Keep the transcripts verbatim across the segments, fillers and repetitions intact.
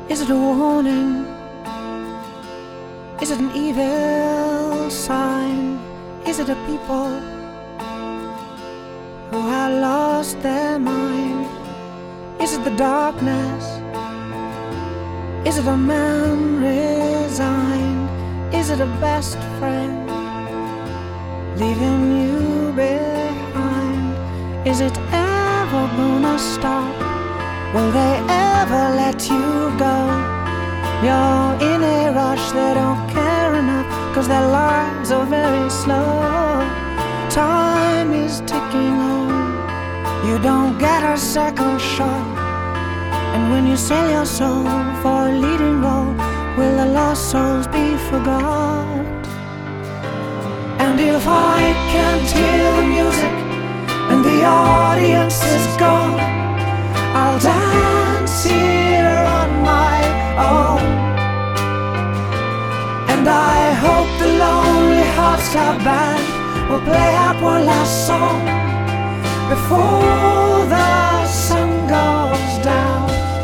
Is it a warning? Is it an evil sign? Is it a people who have lost their mind? Is it the darkness? Is it a man resigned? Is it a best friend leaving you behind? Is it ever gonna stop? Will they ever let you go? You're in a rush, they don't care enough, 'cause their lives are very slow. Time is ticking on, you don't get a second shot. And when you sell your soul for a leading role, will the lost souls be forgot? And if I can't hear the music and the audience is gone, I'll dance here on my own. And I hope the Lonely Hearts Club Band will play out one last song before the sun goes down.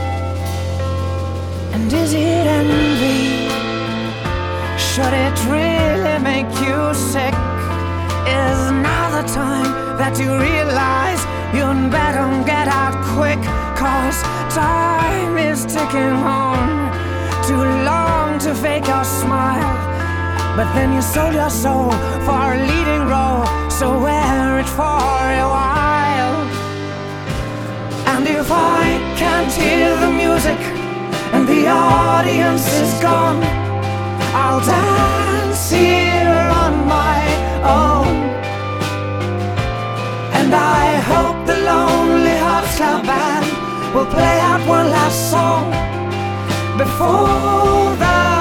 And is it envy? Should it really make you sick? Is now the time that you realize you'd better get out quick? 'Cause time is ticking on, too long to fake your smile. But then you sold your soul for a leading role, so wear it for a while. And if I can't hear the music and the audience is gone, I'll dance here on my own. And I hope the Lonely Hearts Club Band will play out one last song before the